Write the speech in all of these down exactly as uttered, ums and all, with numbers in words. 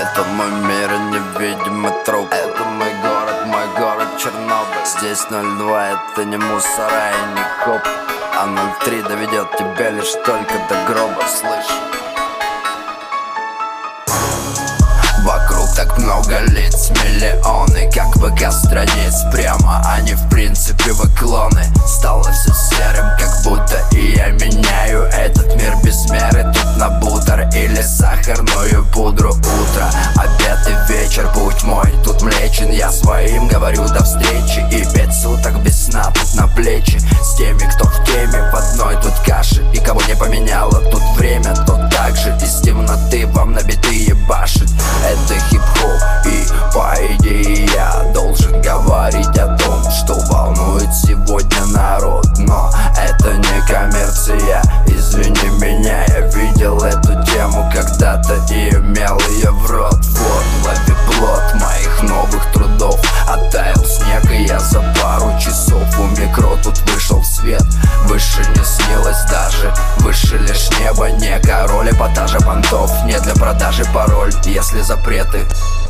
Это мой мир и невидимый труп. Это мой город, мой город Чернобыль. Здесь ноль два, это не мусора и не коп, а ноль три доведет тебя лишь только до гроба, слышь. Вокруг так много лиц, миллионы, как ВК страниц. Прямо они в принципе вы клоны. Стало все серым, как будто и я меняю этот мир без меры. Тут на бутер или сахарную пудру. Утро, обед и вечер, путь мой тут млечен. Я своим говорю до встречи. И пять суток без сна тут на плечи. С теми, кто в теме, в одной тут каши. И кого не поменяло тут время, тот так же из темноты вам на биты ебашит. Это хип-хоп, и по идее я должен говорить о том, что волнует сегодня народ. Но это не коммерция, извини меня, я видел эту тему когда-то и имел ее в рот. Вот, лови плод моих новых трудов. Оттаял снег, и я за пару часов у микро тут вышел в свет. Выше не снилось даже, выше лишь небо. Не король эпатажа понтов, не для продажи пароль, если запреты.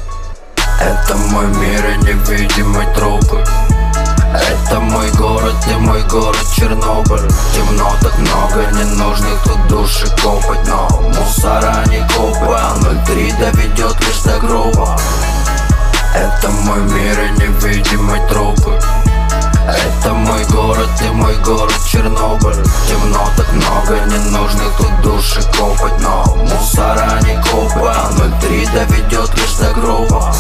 Это мой мир и невидимый трупы. Это мой город и мой город Чернобыль. Темно так много ненужных тут души копать, но мусора не копы, а ноль три доведет лишь до гроба. Это мой мир и невидимый трупы. Это мой город и мой город Чернобыль. Темно так много ненужных тут души копать, но мусора не копы, а ноль три доведет лишь до гроба.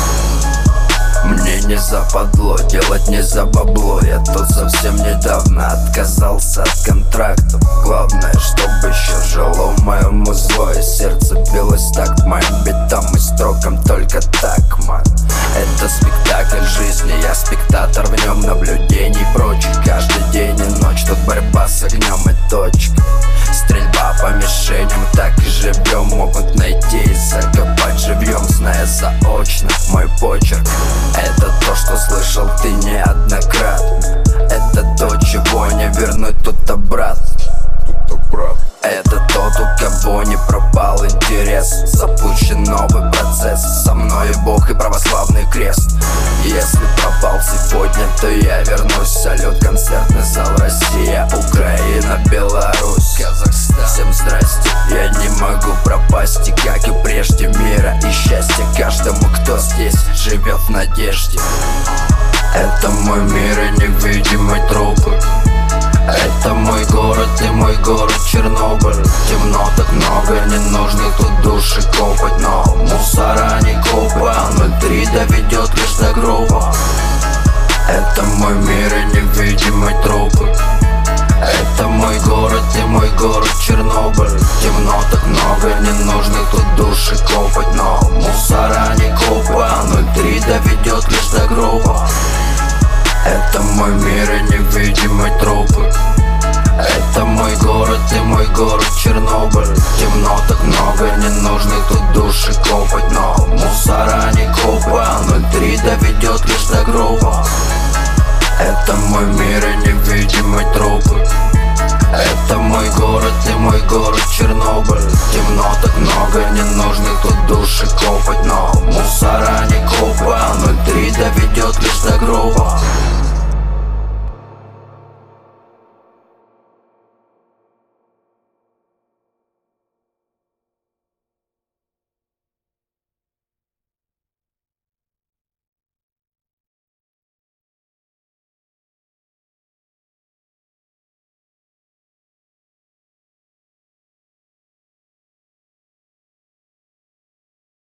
Мне не западло делать не за бабло. Я тут совсем недавно отказался от контрактов. Главное, чтобы еще жило в моем узло, и сердце билось так к моим битам и строкам. Только так, ман. Это спектакль жизни, я спектатор в нем, наблюдений прочих. Каждый день и ночь тут борьба с огнем и точка. Стрельба по мишеням, так и живем. Могут найти и закопать живьем, зная заочно мой почерк. Это то, что слышал ты неоднократно. Это то, чего не вернуть тут обратно. Это тот, у кого не пропал интерес. Запущен новый процесс. Со мной Бог и православный крест. Если пропал сегодня, то я вернусь. Салют, концертный зал, Россия, Украина, Беларусь, Казахстан. Всем здрасте, я не могу пропасть. И как и прежде, мира и счастья каждому, кто здесь живет в надежде. Это мой мир и невидимый трупы. Это мой город и мой город Чернобыль. Темно так много ненужных тут души копать, но мусора не копы, а ноль три доведет лишь до гроба. Это мой мир и невидимый трупы. Это мой город и мой город Чернобыль. Темно так много ненужных тут души копать, но мусора не копы, а ноль три доведет лишь до гроба. Это мой мир и невидимый трупы. Это мой город и мой город Чернобыль. Темно так много ненужных тут души копать, но мусора не копы, а ноль три доведет лишь до гроба. Это мой мир и невидимый трупы. Это мой город и мой город Чернобыль. Темно так много ненужных тут души копать, но